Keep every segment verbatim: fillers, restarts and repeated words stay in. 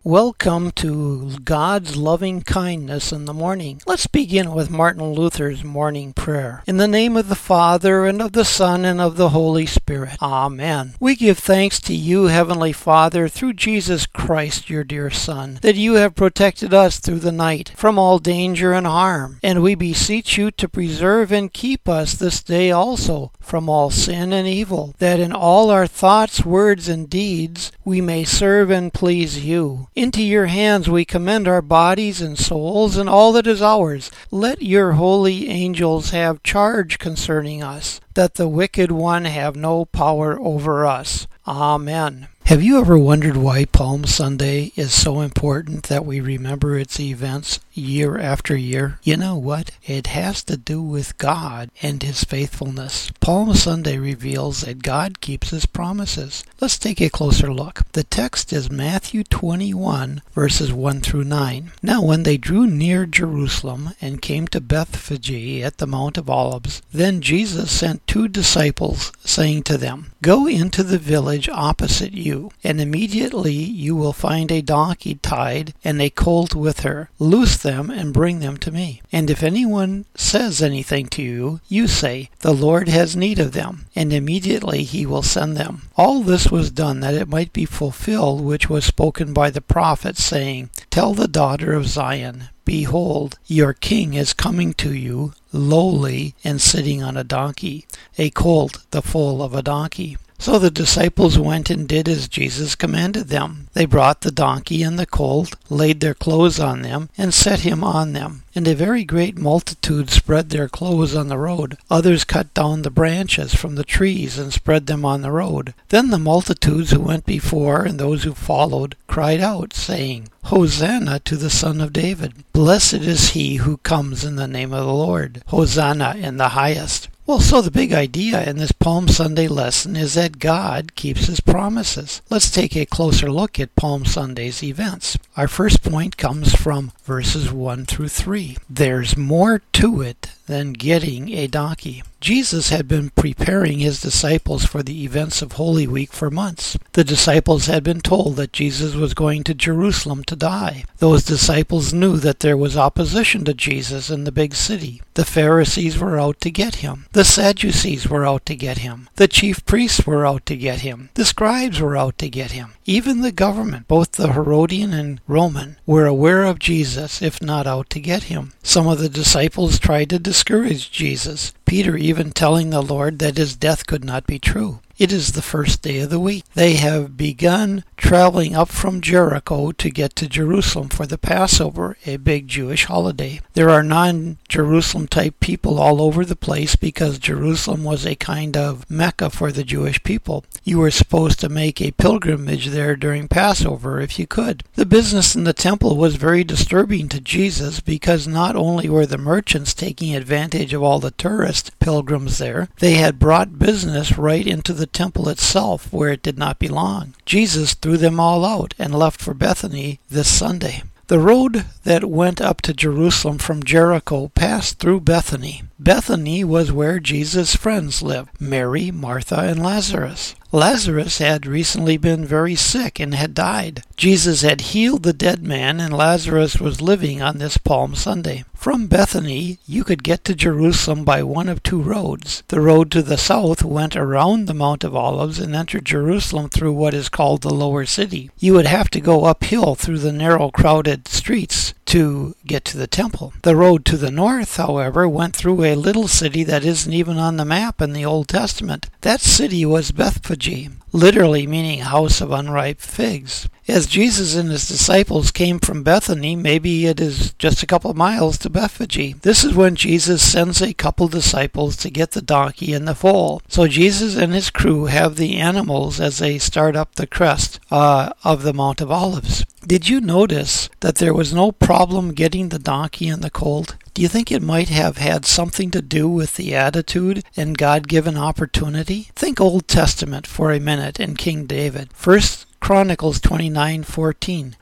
Welcome to God's loving kindness in the morning. Let's begin with Martin Luther's morning prayer. In the name of the Father, and of the Son, and of the Holy Spirit. Amen. We give thanks to you, Heavenly Father, through Jesus Christ, your dear Son, that you have protected us through the night from all danger and harm. And we beseech you to preserve and keep us this day also from all sin and evil, that in all our thoughts, words, and deeds we may serve and please you. Into your hands we commend our bodies and souls and all that is ours. Let your holy angels have charge concerning us, that the wicked one have no power over us. Amen. Have you ever wondered why Palm Sunday is so important that we remember its events year after year? You know what? It has to do with God and His faithfulness. Palm Sunday reveals that God keeps His promises. Let's take a closer look. The text is Matthew twenty-one, verses one through nine. Now when they drew near Jerusalem and came to Bethphage at the Mount of Olives, then Jesus sent two disciples, saying to them, Go into the village opposite you, and immediately you will find a donkey tied and a colt with her. Loose them and bring them to me. And if anyone says anything to you, you say, The Lord has need of them, and immediately he will send them. All this was done that it might be fulfilled which was spoken by the prophet, saying, Tell the daughter of Zion, Behold, your king is coming to you, lowly and sitting on a donkey, a colt, the foal of a donkey. So the disciples went and did as Jesus commanded them. They brought the donkey and the colt, laid their clothes on them, and set him on them. And a very great multitude spread their clothes on the road. Others cut down the branches from the trees and spread them on the road. Then the multitudes who went before and those who followed cried out, saying, Hosanna to the Son of David. Blessed is he who comes in the name of the Lord. Hosanna in the highest. Well, so the big idea in this Palm Sunday lesson is that God keeps His promises. Let's take a closer look at Palm Sunday's events. Our first point comes from verses one through three. There's more to it than getting a donkey. Jesus had been preparing His disciples for the events of Holy Week for months. The disciples had been told that Jesus was going to Jerusalem to die. Those disciples knew that there was opposition to Jesus in the big city. The Pharisees were out to get Him. The Sadducees were out to get Him. The chief priests were out to get Him. The scribes were out to get Him. Even the government, both the Herodian and Roman, were aware of Jesus, if not out to get Him. Some of the disciples tried to discourage Jesus, Peter even telling the Lord that His death could not be true. It is the first day of the week. They have begun traveling up from Jericho to get to Jerusalem for the Passover, a big Jewish holiday. There are non-Jerusalem type people all over the place because Jerusalem was a kind of Mecca for the Jewish people. You were supposed to make a pilgrimage there during Passover if you could. The business in the temple was very disturbing to Jesus because not only were the merchants taking advantage of all the tourist pilgrims there, they had brought business right into the temple itself where it did not belong. Jesus threw them all out and left for Bethany this Sunday. The road that went up to Jerusalem from Jericho passed through Bethany. Bethany was where Jesus' friends lived, Mary, Martha, and Lazarus. Lazarus had recently been very sick and had died. Jesus had healed the dead man, and Lazarus was living on this Palm Sunday. From Bethany, you could get to Jerusalem by one of two roads. The road to the south went around the Mount of Olives and entered Jerusalem through what is called the lower city. You would have to go uphill through the narrow, crowded streets to get to the temple. The road to the north, however, went through a little city that isn't even on the map in the Old Testament. That city was Bethphage, literally meaning house of unripe figs. As Jesus and His disciples came from Bethany, maybe it is just a couple of miles to Bethphage. This is when Jesus sends a couple disciples to get the donkey and the foal. So Jesus and His crew have the animals as they start up the crest uh, of the Mount of Olives. Did you notice that there was no problem getting the donkey and the colt? Do you think it might have had something to do with the attitude and God-given opportunity? Think Old Testament for a minute and King David. First Chronicles twenty-nine fourteen.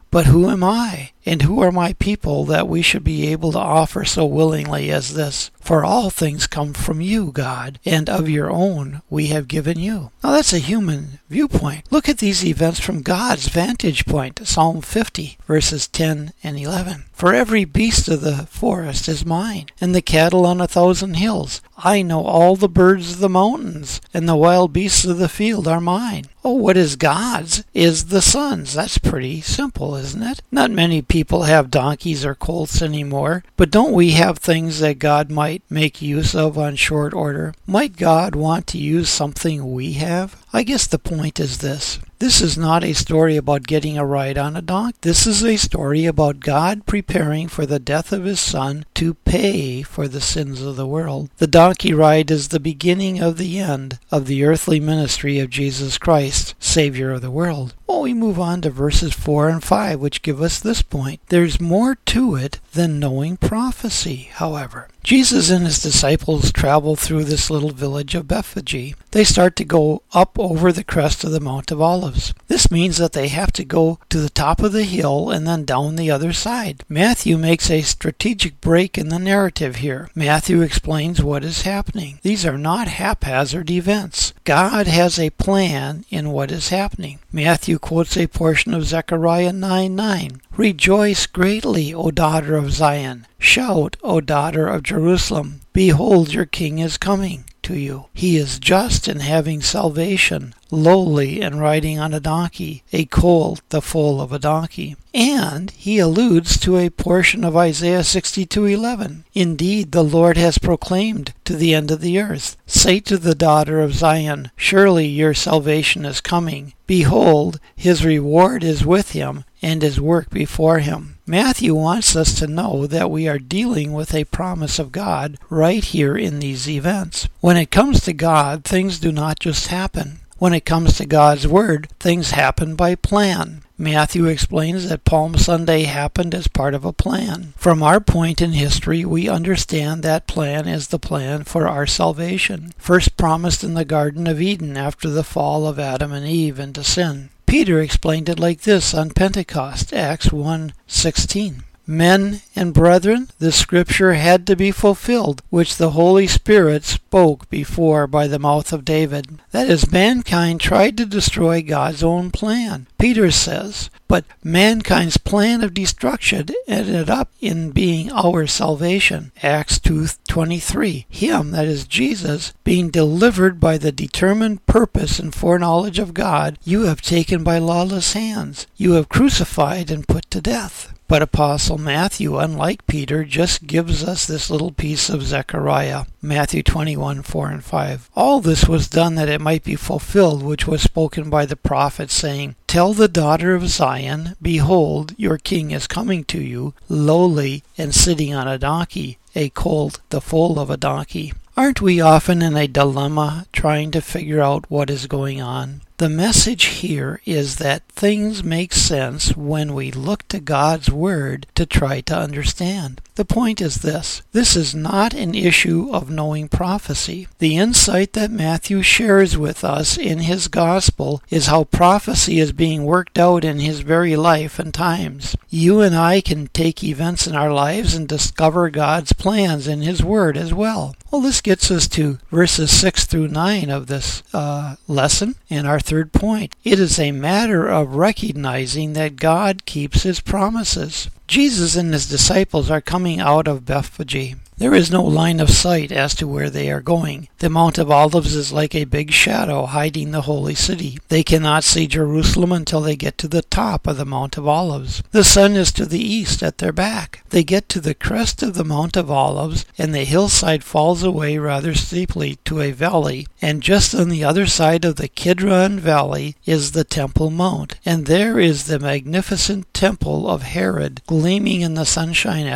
But who am I? And who are my people that we should be able to offer so willingly as this? For all things come from you, God, and of your own we have given you. Now that's a human viewpoint. Look at these events from God's vantage point. Psalm fifty, verses ten and eleven. For every beast of the forest is mine, and the cattle on a thousand hills. I know all the birds of the mountains, and the wild beasts of the field are mine. Oh, what is God's is the Son's. That's pretty simple, isn't it? Not many people have donkeys or colts anymore, but don't we have things that God might make use of on short order? Might God want to use something we have? I guess the point is this. This is not a story about getting a ride on a donkey. This is a story about God preparing for the death of his Son to pay for the sins of the world. The donkey ride is the beginning of the end of the earthly ministry of Jesus Christ, Savior of the world. Well, we move on to verses four and five, which give us this point. There's more to it than knowing prophecy, however. Jesus and his disciples travel through this little village of Bethphage. They start to go up over the crest of the Mount of Olives. This means that they have to go to the top of the hill and then down the other side. Matthew makes a strategic break in the narrative here. Matthew explains what is happening. These are not haphazard events. God has a plan in what is happening. Matthew quotes a portion of Zechariah nine nine. Rejoice greatly, O daughter of Zion. Shout, O daughter of Jerusalem. Behold, your king is coming to you. He is just and having salvation, lowly and riding on a donkey, a colt the foal of a donkey. And he alludes to a portion of Isaiah sixty-two eleven. Indeed, the Lord has proclaimed to the end of the earth, say to the daughter of Zion, surely your salvation is coming. Behold, his reward is with him, and his work before him. Matthew wants us to know that we are dealing with a promise of God right here in these events. When it comes to God, things do not just happen. When it comes to God's Word, things happen by plan. Matthew explains that Palm Sunday happened as part of a plan. From our point in history, we understand that plan is the plan for our salvation, first promised in the Garden of Eden after the fall of Adam and Eve into sin. Peter explained it like this on Pentecost, Acts one sixteen. Men and brethren, the scripture had to be fulfilled, which the Holy Spirit spoke before by the mouth of David. That is, mankind tried to destroy God's own plan. Peter says, but mankind's plan of destruction ended up in being our salvation. Acts two twenty-three. Him, that is Jesus, being delivered by the determined purpose and foreknowledge of God, you have taken by lawless hands. You have crucified and put to death. But Apostle Matthew, unlike Peter, just gives us this little piece of Zechariah, Matthew twenty-one, four and five. All this was done that it might be fulfilled, which was spoken by the prophet, saying, tell the daughter of Zion, behold, your king is coming to you, lowly and sitting on a donkey, a colt, the foal of a donkey. Aren't we often in a dilemma trying to figure out what is going on? The message here is that things make sense when we look to God's Word to try to understand. The point is this. This is not an issue of knowing prophecy. The insight that Matthew shares with us in his gospel is how prophecy is being worked out in his very life and times. You and I can take events in our lives and discover God's plans in his Word as well. Well, this gets us to verses six through nine of this uh, lesson, and our third point. It is a matter of recognizing that God keeps his promises. Jesus and his disciples are coming out of Bethphage. There is no line of sight as to where they are going. The Mount of Olives is like a big shadow hiding the holy city. They cannot see Jerusalem until they get to the top of the Mount of Olives. The sun is to the east at their back. They get to the crest of the Mount of Olives, and the hillside falls away rather steeply to a valley, and just on the other side of the Kidron Valley is the Temple Mount, and there is the magnificent temple of Herod gleaming in the sunshine at them.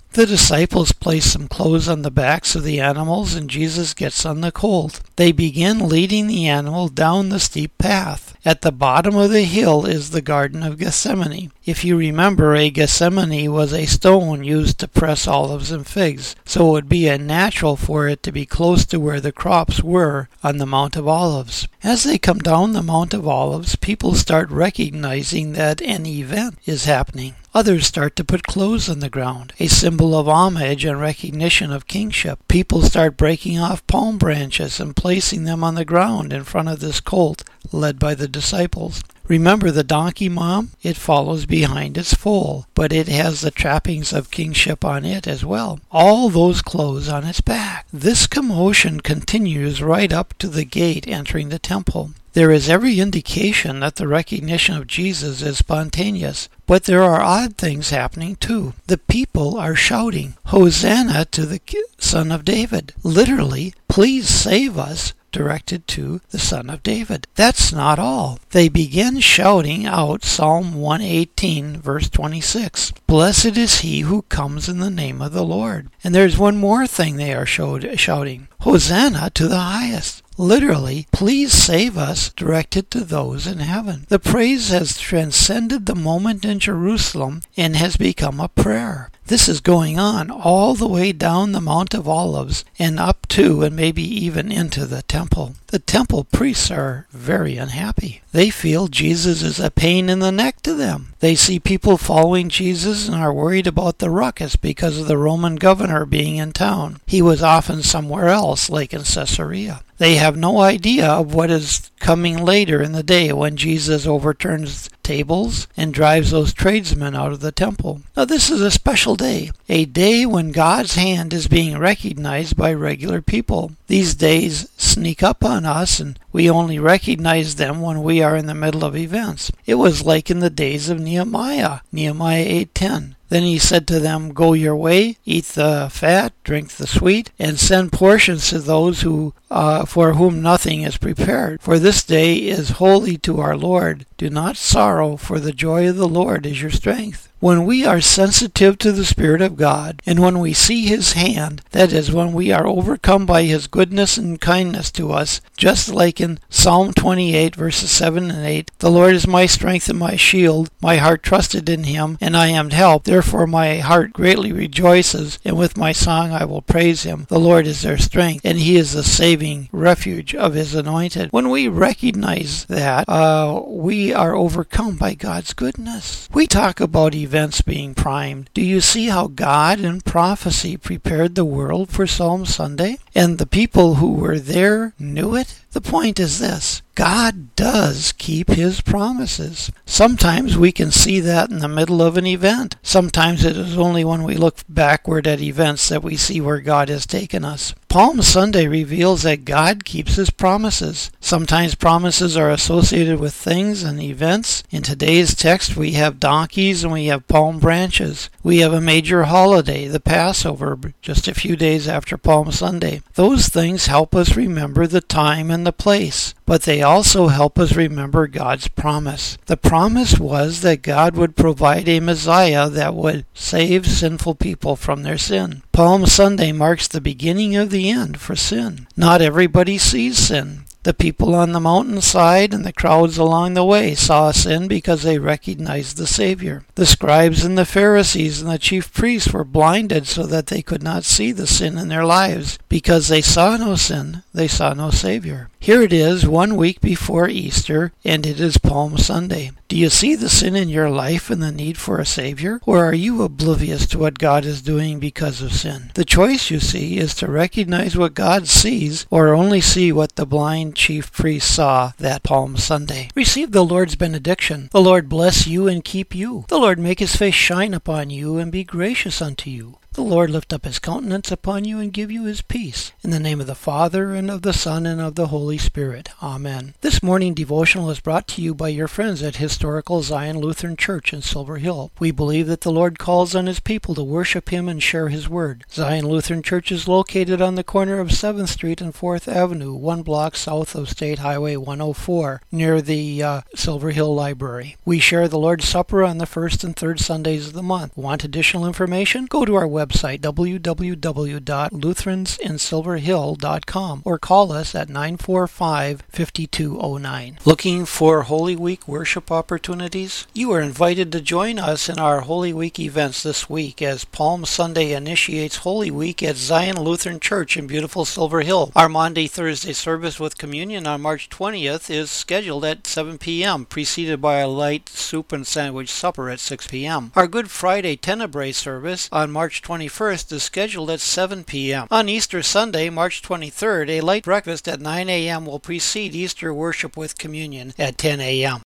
The disciples place some clothes on the backs of the animals, and Jesus gets on the colt. They begin leading the animal down the steep path. At the bottom of the hill is the Garden of Gethsemane. If you remember, a Gethsemane was a stone used to press olives and figs, so it would be a natural for it to be close to where the crops were on the Mount of Olives. As they come down the Mount of Olives, people start recognizing that an event is happening. Others start to put clothes on the ground, a symbol of homage and recognition of kingship. People start breaking off palm branches and placing them on the ground in front of this colt, led by the disciples. Remember the donkey, Mom? It follows behind its foal, but it has the trappings of kingship on it as well. All those clothes on its back. This commotion continues right up to the gate entering the temple. There is every indication that the recognition of Jesus is spontaneous, but there are odd things happening too. The people are shouting, "Hosanna to the Son of David." Literally, "Please save us," directed to the Son of David. That's not all. They begin shouting out Psalm one eighteen, verse twenty-six. "Blessed is he who comes in the name of the Lord." And there's one more thing they are showed, shouting, "Hosanna to the highest." Literally, "Please save us," directed to those in heaven. The praise has transcended the moment in Jerusalem and has become a prayer. This is going on all the way down the Mount of Olives and up to and maybe even into the temple. The temple priests are very unhappy. They feel Jesus is a pain in the neck to them. They see people following Jesus and are worried about the ruckus because of the Roman governor being in town. He was often somewhere else, like in Caesarea. They have no idea of what is coming later in the day when Jesus overturns tables and drives those tradesmen out of the temple. Now this is a special day, a day when God's hand is being recognized by regular people. These days sneak up on us and we only recognize them when we are in the middle of events. It was like in the days of Nehemiah, Nehemiah eight ten. Then he said to them, "Go your way, eat the fat, drink the sweet, and send portions to those who uh, for whom nothing is prepared. For this day is holy to our Lord. Do not sorrow, for the joy of the Lord is your strength." When we are sensitive to the Spirit of God, and when we see His hand, that is, when we are overcome by His goodness and kindness to us, just like in Psalm twenty-eight, verses seven and eight, "The Lord is my strength and my shield. My heart trusted in Him, and I am helped. Therefore my heart greatly rejoices, and with my song I will praise Him. The Lord is their strength, and He is the saving refuge of His anointed." When we recognize that, uh, we are overcome by God's goodness. We talk about events being primed. Do you see how God in prophecy prepared the world for Palm Sunday? And the people who were there knew it? The point is this: God does keep His promises. Sometimes we can see that in the middle of an event. Sometimes it is only when we look backward at events that we see where God has taken us. Palm Sunday reveals that God keeps His promises. Sometimes promises are associated with things and events. In today's text we have donkeys and we have palm branches. We have a major holiday, the Passover, just a few days after Palm Sunday. Those things help us remember the time and the place, but they also help us remember God's promise. The promise was that God would provide a Messiah that would save sinful people from their sin. Palm Sunday marks the beginning of the end for sin. Not everybody sees sin. The people on the mountainside and the crowds along the way saw sin because they recognized the Savior. The scribes and the Pharisees and the chief priests were blinded so that they could not see the sin in their lives. Because they saw no sin, they saw no Savior. Here it is, one week before Easter, and it is Palm Sunday. Do you see the sin in your life and the need for a Savior? Or are you oblivious to what God is doing because of sin? The choice, you see, is to recognize what God sees or only see what the blind chief priest saw that Palm Sunday. Receive the Lord's benediction. The Lord bless you and keep you. The Lord make His face shine upon you and be gracious unto you. The Lord lift up His countenance upon you and give you His peace. In the name of the Father, and of the Son, and of the Holy Spirit. Amen. This morning devotional is brought to you by your friends at Historical Zion Lutheran Church in Silver Hill. We believe that the Lord calls on His people to worship Him and share His Word. Zion Lutheran Church is located on the corner of seventh Street and fourth Avenue, one block south of State Highway one oh four, near the uh, Silver Hill Library. We share the Lord's Supper on the first and third Sundays of the month. Want additional information? Go to our website website w w w dot lutherans in silver hill dot com or call us at nine four five, five two zero nine. Looking for Holy Week worship opportunities? You are invited to join us in our Holy Week events this week as Palm Sunday initiates Holy Week at Zion Lutheran Church in beautiful Silver Hill. Our Maundy Thursday service with communion on March twentieth is scheduled at seven p.m., preceded by a light soup and sandwich supper at six p.m. Our Good Friday Tenebrae service on March twenty-first is scheduled at seven p.m. On Easter Sunday, March twenty-third, a light breakfast at nine a.m. will precede Easter worship with communion at ten a.m.